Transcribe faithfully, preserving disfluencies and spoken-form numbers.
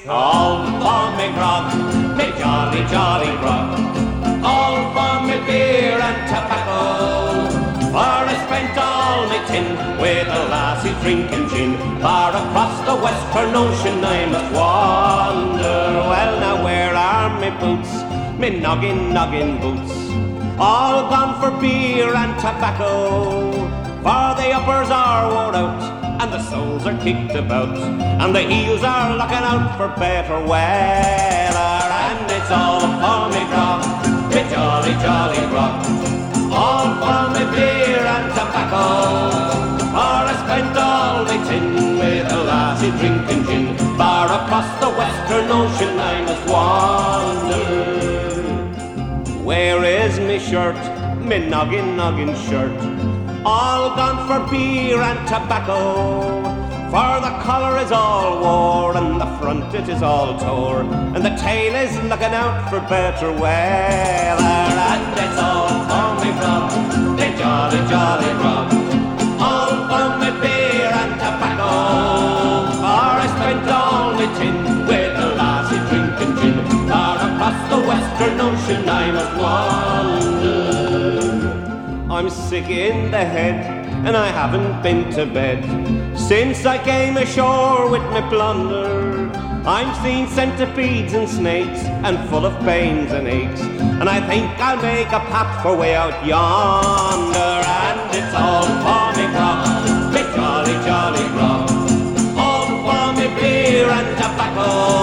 all for me grog, me jolly, jolly grog, all for me beer and tobacco. For I spent all my tin with the lassie drinking gin, far across the western ocean I must wander. Well, now where are my boots, me noggin, noggin boots? All gone for beer and tobacco, for the uppers are wore out, and the soles are kicked about, and the heels are looking out for better weather. And it's all for me grog, me jolly, jolly grog, all for me beer and tobacco. For I spent all my tin with a lassie drinking gin, far across the western ocean I must wander. Where is me shirt, me noggin, noggin shirt? All gone for beer and tobacco, for the collar is all wore, and the front it is all tore, and the tail is looking out for better weather. And it's all for me grog, me jolly, jolly grog, all for me beer and tobacco. For I spent all my tin with the lassie drinking gin, far across the western ocean I must wander. I'm sick in the head, and I haven't been to bed since I came ashore with me plunder. I'm seen centipedes and snakes, and full of pains and aches, and I think I'll make a path for way out yonder. And it's all for me grog, me jolly, jolly grog, all for me beer and tobacco.